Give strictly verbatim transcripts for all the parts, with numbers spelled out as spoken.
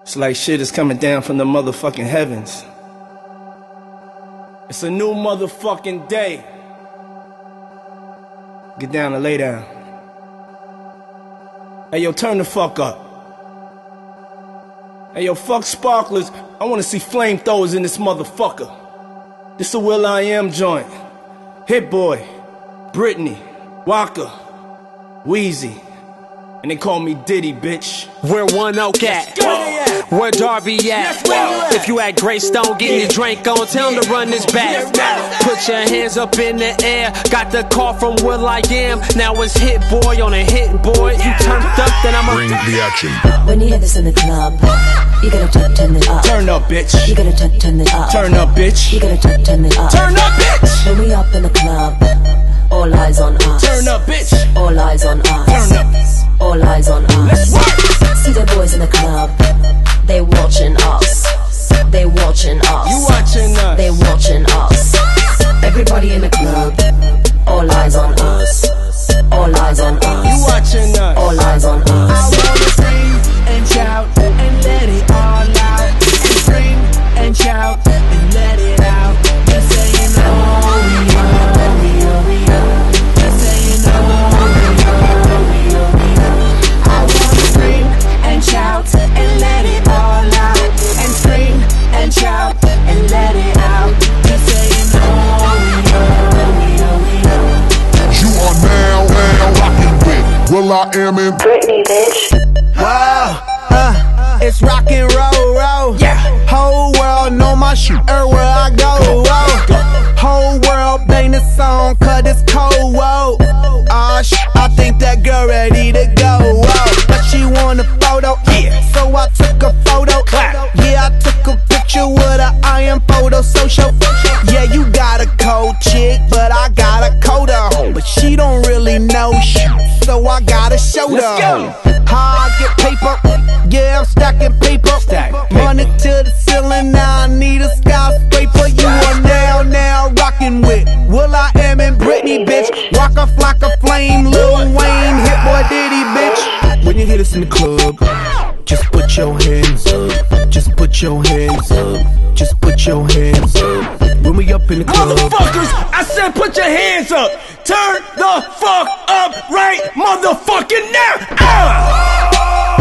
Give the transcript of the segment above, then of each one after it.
It's like shit is coming down from the motherfucking heavens. It's a new motherfucking day. Get down and lay down. Hey yo, turn the fuck up. Hey yo, fuck sparklers. I wanna see flamethrowers in this motherfucker. This a Will I Am joint. Hit Boy, Britney, Waka, Weezy. And they call me Diddy, bitch. Where One Oak at? Where Darby at? If you at Greystone, get your drink on. Tell them to run this back. Put your hands up in the air. Got the call from Will I Am. Now it's Hit Boy on a Hit Boy. You turned up, then I'ma bring the action. When you hear this in the club, you gotta turn, turn it up. Turn up, bitch. You gotta turn, turn it up. Turn up, bitch. You gotta turn, turn it up. Turn up, bitch. When we up in the club, all eyes on us. Turn up, bitch. All eyes on us. Turn up. All eyes on us. Let's work. See the boys in the club, they watching us. They watching us. You watching us. They watching us. Everybody in the club, all eyes on us. All eyes on us. You watching us. All eyes on us. I wanna scream and shout and let it all out. And scream and shout and let it out. Just saying oh we oh we oh we oh. Just saying oh we oh we oh we oh. I wanna scream and shout and let it all out. And scream and shout and let it out. Just saying oh we oh we oh we oh. You are now, now rocking with Will I Am in Britney, bitch. Whoa, uh, it's rock and roll, roll. Yeah. Whole world know my shit everywhere I go. Whoa. Whole world bang the song, cause it's cold. Whoa. Ah, sh I think that girl ready to go. Whoa. But she want a photo. Yeah. So I took a photo. Clap. Yeah, I took a picture with a I am photo social. Yeah, you got a cold chick, but I got a coda. But she don't really know shit, so I gotta show her. Let's go. How I get paper, yeah, I'm stacking paper. Stack paper. Run it to the ceiling, now I need a skyscraper. You are now, now rocking with Will I Am and Britney, bitch. Rock off like a flame, Lil Wayne, Hit Boy, Diddy, bitch. When you hear this in the club, just put your hands up. Just put your hands up. Just put your hands up. When we up in the club, motherfuckers, I said put your hands up. Turn the fuck up right motherfucking now. Ah!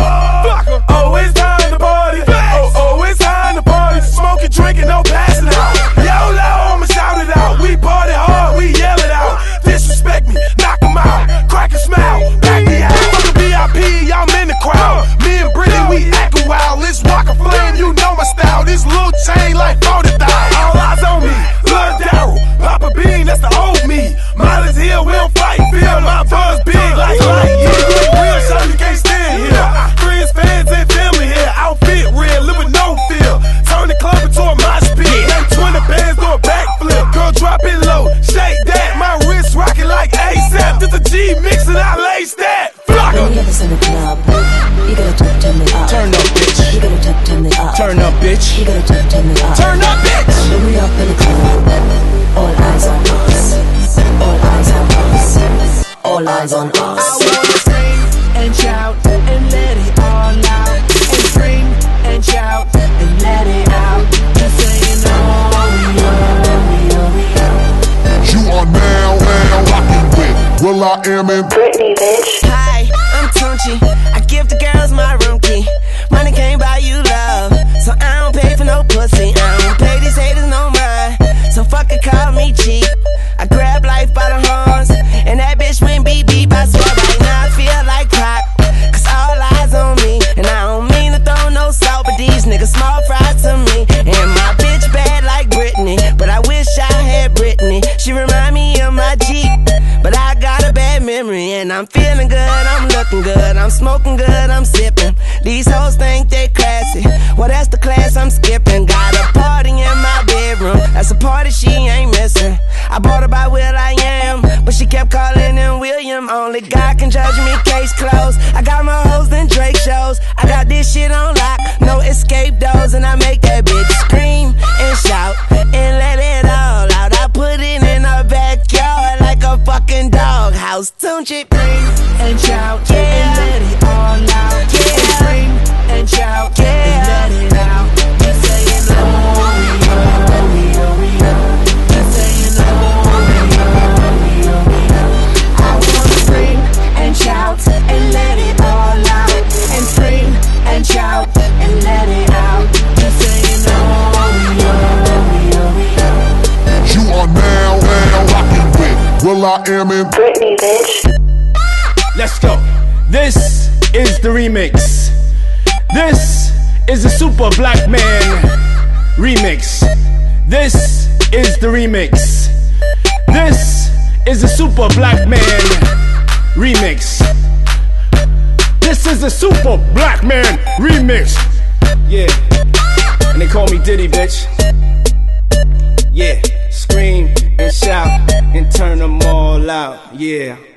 Oh, it's time to party. Oh, oh, it's time to party. Smoking, drinking, no passing out. YOLO, I'ma shout it out. We party hard, we yell it out. Disrespect me, knock 'em out. Crack a smile, back me out. Fuck the V I P, y'all in the crowd. Me and Britney, we actin' wild. Let's rock a flame, you know my style. This little chain like forty thousand. All eyes on me, Lil Daryl, Papa Bean, that's the old me. Mine is here, we don't fight. Feel my buzz big like light. Yeah, you ain't real, so you can't stand here. Friends, fans, and family here. Outfit real, live with no fear. Turn the club into a mosh pit. Let twenty bands do a backflip. Girl, drop it low, shake that. My wrist rocking like ASAP. This a G mix and I lace that. Flock When you hear this in the club, you gotta turn, turn it up. Turn up, bitch. You gotta turn, turn it up. Turn up, bitch. You gotta turn, turn it up. Turn up, bitch. When we up in the club, all eyes on us. All eyes on us. All eyes on us. I wanna scream and shout and let it all out. And scream and shout and let it out. Just saying oh we oh we oh we oh. You are now, now rocking with Will I Am in Britney, bitch. Hi, I'm Tunchi. I give the girls my room key. Money can't buy you love, so I don't pay for no pussy. I don't pay these haters no mind, so fuck it, call me cheap. I grab life by the horns, and that bitch went beep beep. I swear right now I feel like Croc, cause all eyes on me. And I don't mean to throw no salt, but these niggas small fry to me. And my bitch bad like Britney, but I wish I had Britney. She remind me of my Jeep, but I got a bad memory. And I'm feeling good, I'm looking good, I'm smoking good, I'm sipping. These hoes think they classy, well that's the class I'm skipping. Got a party in my bedroom, that's a party she ain't missing. I bought her by Will I Am, but she kept calling in William. Only God can judge me, case closed. I got more hoes than Drake shows. I got this shit on lock, no escape doors. And I make that bitch scream and shout and let it all out. I put it in her backyard like a fucking doghouse. Tunchi, Scream and shout yeah, and let it all out. yeah, Scream and shout yeah. and let I am in Britney, bitch. Let's go. This is the remix. This is the Super Black Man remix. This is the remix. This is the Super Black Man remix. This is the Super Black Man remix. Yeah. And they call me Diddy, bitch. Yeah. Scream and shout and turn them all out. Yeah.